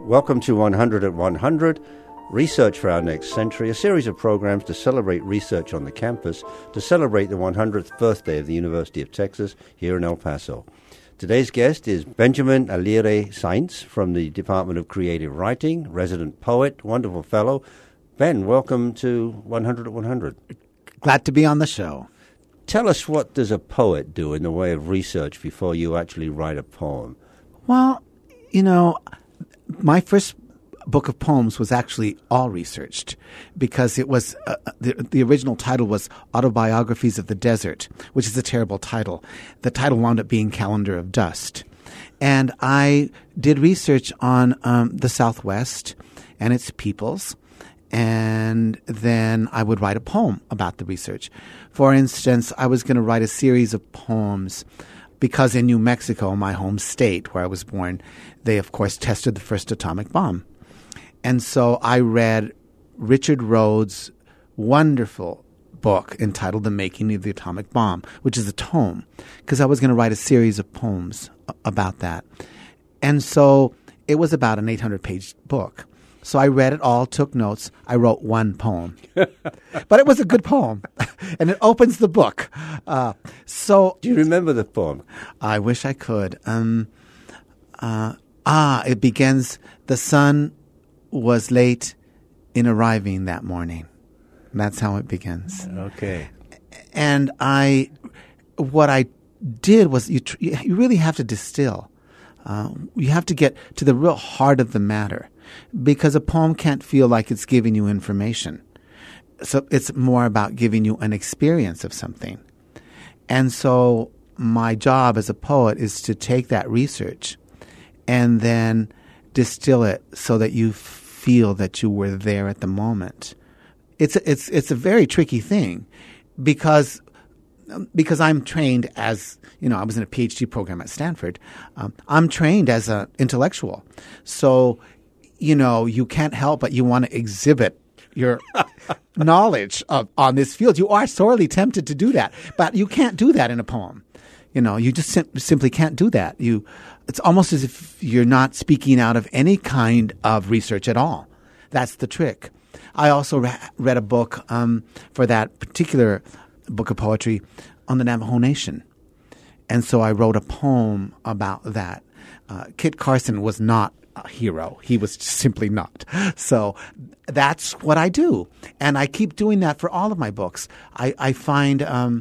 Welcome to 100 at 100, Research for Our Next Century, a series of programs to celebrate research on the campus, to celebrate the 100th birthday of the University of Texas here in El Paso. Today's guest is Benjamin Alire Sainz from the Department of Creative Writing, resident poet, wonderful fellow. Ben, welcome to 100 at 100. Glad to be on the show. Tell us, what does a poet do in the way of research before you actually write a poem? Well, you know, my first book of poems was actually all researched because it was the original title was Autobiographies of the Desert, which is a terrible title. The title wound up being Calendar of Dust. And I did research on the Southwest and its peoples, and then I would write a poem about the research. For instance, I was going to write a series of poems because in New Mexico, my home state where I was born, they, of course, tested the first atomic bomb. And so I read Richard Rhodes' wonderful book entitled The Making of the Atomic Bomb, which is a tome, because I was going to write a series of poems about that. And so it was about an 800-page book. So I read it all, took notes. I wrote one poem. But it was a good poem, and it opens the book. Do you remember the poem? I wish I could. It begins, the sun was late in arriving that morning. That's how it begins. Okay. And what I did was you really have to distill. You have to get to the real heart of the matter, because a poem can't feel like it's giving you information. So it's more about giving you an experience of something. And so my job as a poet is to take that research and then distill it so that you feel that you were there at the moment. It's a very tricky thing because I'm trained as, I was in a PhD program at Stanford. I'm trained as an intellectual. So, you can't help but you want to exhibit your knowledge on this field. You are sorely tempted to do that, but you can't do that in a poem. You just simply can't do that. It's almost as if you're not speaking out of any kind of research at all. That's the trick. I also read a book for that particular book of poetry on the Navajo Nation. And so I wrote a poem about that. Kit Carson was not a hero. He was simply not. So that's what I do. And I keep doing that for all of my books. I find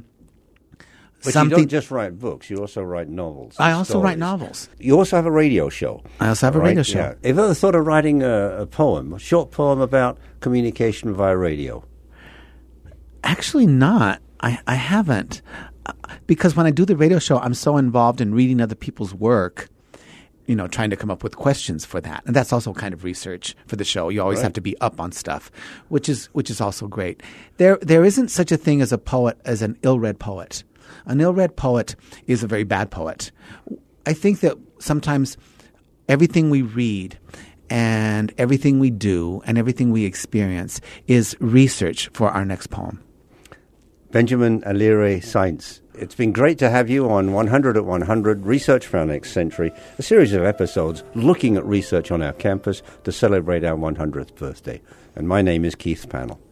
But something. You don't just write books. You also write novels. I also stories. write novels. You also have a radio show. I also have a radio show. Yeah. Have you ever thought of writing a poem, a short poem about communication via radio? Actually not. I haven't. Because when I do the radio show, I'm so involved in reading other people's work, trying to come up with questions for that. And that's also kind of research for the show. You always have to be up on stuff, which is also great. There isn't such a thing as a poet as an ill-read poet. An ill-read poet is a very bad poet. I think that sometimes everything we read and everything we do and everything we experience is research for our next poem. Benjamin Alire Sainz, it's been great to have you on 100 at 100, Research for Our Next Century, a series of episodes looking at research on our campus to celebrate our 100th birthday. And my name is Keith Pannell.